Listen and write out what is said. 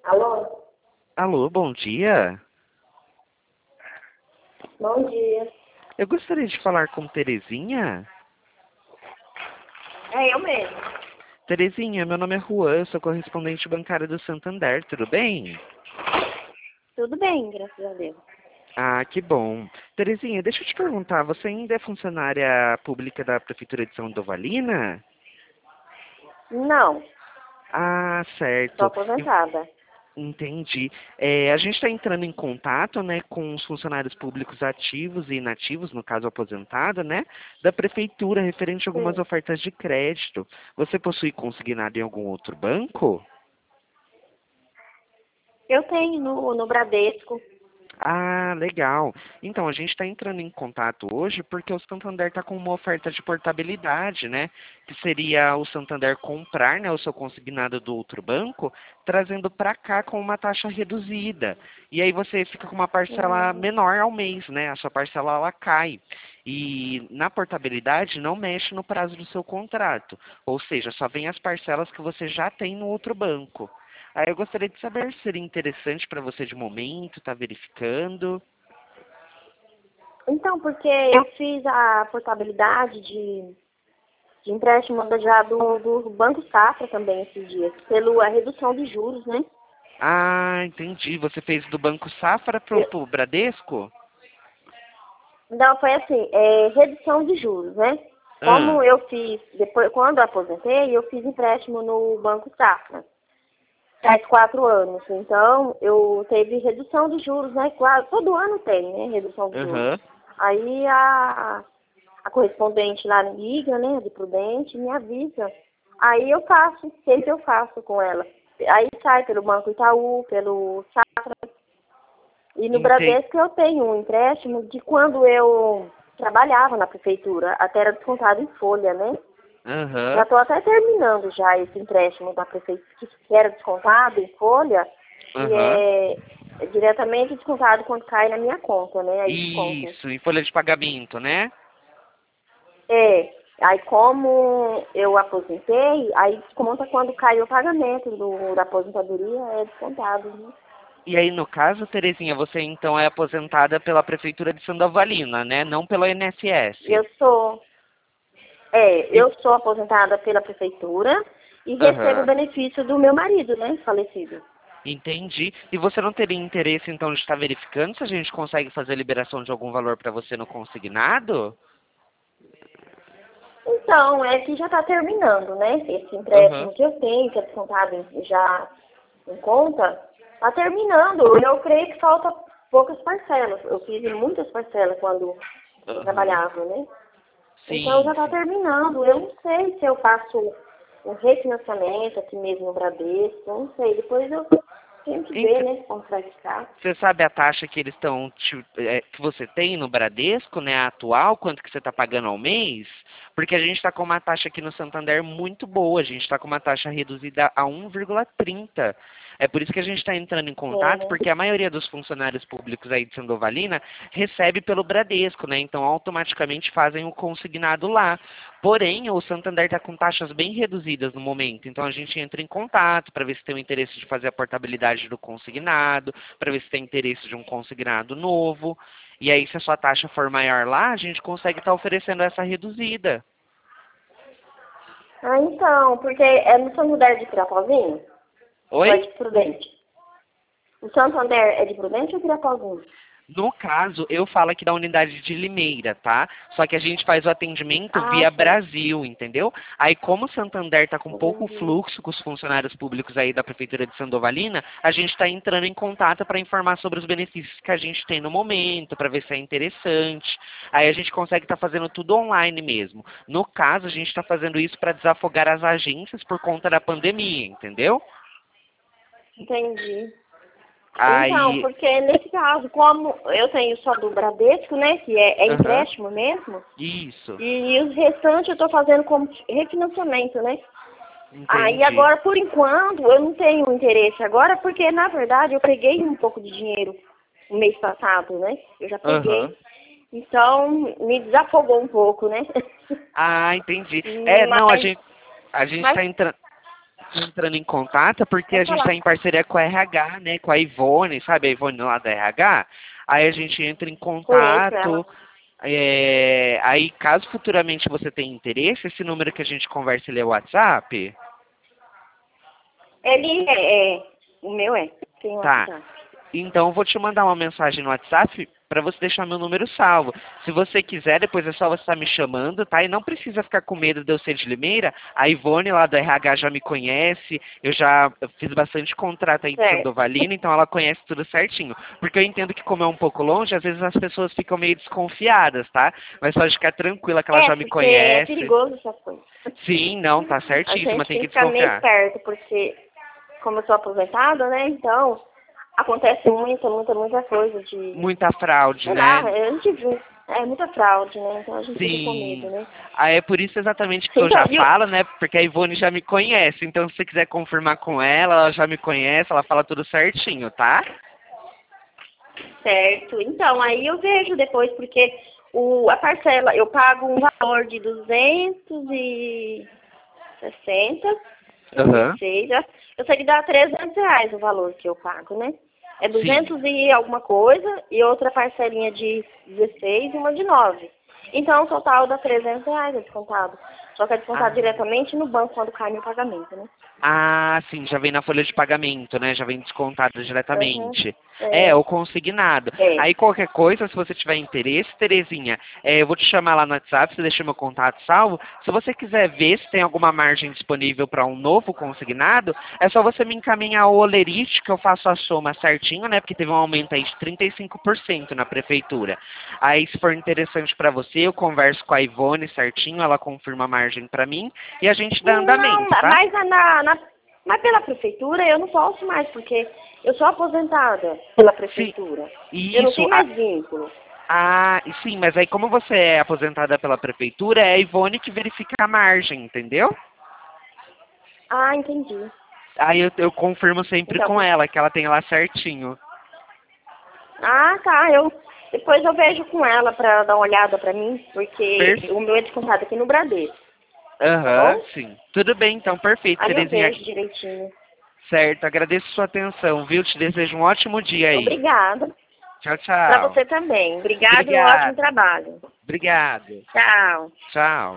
Alô? Alô, bom dia. Bom dia. Eu gostaria de falar com Terezinha. É eu mesmo. Terezinha, meu nome é Juan, eu sou correspondente bancário do Santander, tudo bem? Tudo bem, graças a Deus. Ah, que bom. Terezinha, deixa eu te perguntar, você ainda é funcionária pública da Prefeitura de São Dovalina? Não, Ah, sou certo. aposentada. Entendi. A gente está entrando em contato, né, com os funcionários públicos ativos e inativos, no caso aposentado, né, da prefeitura, referente a algumas Sim. ofertas de crédito. Você possui consignado em algum outro banco? Eu tenho no Bradesco. Ah, legal. Então, a gente está entrando em contato hoje porque o Santander está com uma oferta de portabilidade, né? Que seria o Santander comprar, né, o seu consignado do outro banco, trazendo para cá com uma taxa reduzida. E aí você fica com uma parcela Hum, menor ao mês, né? A sua parcela ela cai. E na portabilidade não mexe no prazo do seu contrato. Ou seja, só vem as parcelas que você já tem no outro banco. Aí eu gostaria de saber se seria interessante para você de momento, tá verificando. Então, porque eu fiz a portabilidade de empréstimo já do Banco Safra também esses dias, pela redução de juros, né? Ah, entendi. Você fez do Banco Safra Eu- pro Bradesco? Não, foi assim, redução de juros, né? Ah, Como eu fiz, depois, quando eu aposentei, eu fiz empréstimo no Banco Safra. Faz 4 anos. Então, eu teve redução de juros, né? Todo ano tem, né? Redução de juros. aham. Aí a correspondente lá me liga, né? De Prudente, me avisa. Aí eu faço, sempre eu faço com ela. Aí sai pelo Banco Itaú, pelo Safra. E no Enten- Bradesco eu tenho um empréstimo de quando eu trabalhava na prefeitura, até era descontado em folha, né? Já Aham. estou até terminando já esse empréstimo da prefeitura, que era descontado em folha, e Aham. é diretamente descontado quando cai na minha conta, né? Aí desconta. Isso, em folha de pagamento, né? Aí como eu aposentei, aí desconta quando cai o pagamento da aposentadoria, é descontado, né? E aí, no caso, Terezinha, você então é aposentada pela Prefeitura de Sandovalina, né? Não pelo INSS. Eu sou, E- eu sou aposentada pela prefeitura e recebo o Aham. benefício do meu marido, né? Falecido. Entendi. E você não teria interesse, então, de estar verificando se a gente consegue fazer a liberação de algum valor para você no consignado? Então, é que já está terminando, né? Esse Aham. empréstimo que eu tenho, que é descontado já em conta, está terminando. Eu creio que falta poucas parcelas. Eu fiz em muitas parcelas quando eu Aham. trabalhava, né? Então já Sim, está sim. terminando. Eu não sei se eu faço um refinanciamento aqui mesmo no Bradesco, eu não sei. Depois eu tenho que ver, Então, né, como vai ficar. você sabe a taxa que eles estão, que você tem no Bradesco, né, a atual, quanto que você está pagando ao mês? Porque a gente está com uma taxa aqui no Santander muito boa, a gente está com uma taxa reduzida a 1,30. É por isso que a gente está entrando em É, contato, né? porque a maioria dos funcionários públicos aí de Sandovalina recebe pelo Bradesco, né? Então automaticamente fazem o consignado lá. Porém, o Santander está com taxas bem reduzidas no momento, então a gente entra em contato para ver se tem o interesse de fazer a portabilidade do consignado, para ver se tem interesse de um consignado novo. E aí, se a sua taxa for maior lá, a gente consegue estar oferecendo essa reduzida. Ah, então, porque é no Santander de Pirapozinho? Ou é Oi? de Prudente? O Santander é de Prudente ou Pirapozinho? No caso, eu falo aqui da unidade de Limeira, tá? Só que a gente faz o atendimento Ah, via sim. Brasil, entendeu? Aí, como o Santander está com pouco Entendi. fluxo com os funcionários públicos aí da Prefeitura de Sandovalina, a gente está entrando em contato para informar sobre os benefícios que a gente tem no momento, para ver se é interessante. Aí a gente consegue estar fazendo tudo online mesmo. No caso, a gente está fazendo isso para desafogar as agências por conta da pandemia, entendeu? Entendi. Então, Aí, porque nesse caso, como eu tenho só do Bradesco, né, que é aham, empréstimo mesmo, isso, e os restantes eu estou fazendo como refinanciamento, né? Aí entendi. agora, por enquanto, eu não tenho interesse agora, porque na verdade eu peguei um pouco de dinheiro no mês passado, né? Eu já Aham. peguei. Então, me desafogou um pouco, né? Ah, entendi. Não, Mas, a gente mas está entrando. entrando em contato porque a Pode gente falar. está em parceria com a RH, né? Com a Ivone, sabe? A Ivone lá da RH. Aí a gente entra em Conheço ela. contato. Aí, caso futuramente você tenha interesse, esse número que a gente conversa, ele é o WhatsApp? Ele é. O meu é. Tem um Tá. WhatsApp. Então, eu vou te mandar uma mensagem no WhatsApp para você deixar meu número salvo. Se você quiser, depois é só você estar me chamando, tá? E não precisa ficar com medo de eu ser de Limeira. A Ivone lá do RH já me conhece. Eu fiz bastante contrato aí de Certo. Sandovalina, então ela conhece tudo certinho. Porque eu entendo que como é um pouco longe, às vezes as pessoas ficam meio desconfiadas, tá? Mas pode ficar tranquila que ela já me Porque é conhece. perigoso essas coisas. Sim, não, tá A certíssima, gente tem tem que que ficar meio desconfiar. esperto, porque como eu sou aposentada, né? Então, acontece muita coisa de, Muita fraude, sei lá, né? a gente vê, muita fraude, né? Então a gente fica com medo, Sim. né? Aí é por isso exatamente que eu Então, já viu? falo, né? Porque a Ivone já me conhece. Então, se você quiser confirmar com ela, ela já me conhece, ela fala tudo certinho, tá? Certo. Então, aí eu vejo depois, porque a parcela, eu pago um valor de 260, Aham. 16, eu sei que dá R$ 300 o valor que eu pago, né? É Sim. 200 e alguma coisa, e outra parcelinha de 16 e uma de 9. Então, o total dá R$ 300 descontado. Só que é descontado Ah. diretamente no banco quando cai meu pagamento, né? Ah, sim, já vem na folha de pagamento, né? Já vem descontado Uhum. diretamente. É, É, o consignado. é. Aí qualquer coisa, se você tiver interesse, Terezinha, eu vou te chamar lá no WhatsApp, você deixa meu contato salvo. Se você quiser ver se tem alguma margem disponível para um novo consignado, é só você me encaminhar o olerite, que eu faço a soma certinho, né? Porque teve um aumento aí de 35% na prefeitura. Aí, se for interessante para você, eu converso com a Ivone certinho, ela confirma a margem para mim e a gente dá Não, andamento, tá? mas pela prefeitura eu não posso mais, porque eu sou aposentada pela Sim, prefeitura. Eu não isso. tenho mais vínculo. Sim, mas aí como você é aposentada pela prefeitura, é a Ivone que verifica a margem, entendeu? Ah, entendi. Aí eu confirmo sempre Então, com ela, que ela tem lá certinho. tá, depois eu vejo com ela pra dar uma olhada pra mim, porque Per- o meu é descontado aqui no Bradesco, tá Aham, bom? sim. Tudo bem, então, perfeito, Aí eu Terezinha. vejo direitinho. Certo, agradeço sua atenção, viu? Te desejo um ótimo dia aí. Obrigada. Tchau, Pra tchau. você também. Obrigada e um ótimo Obrigado. trabalho. Obrigado. Tchau. Tchau.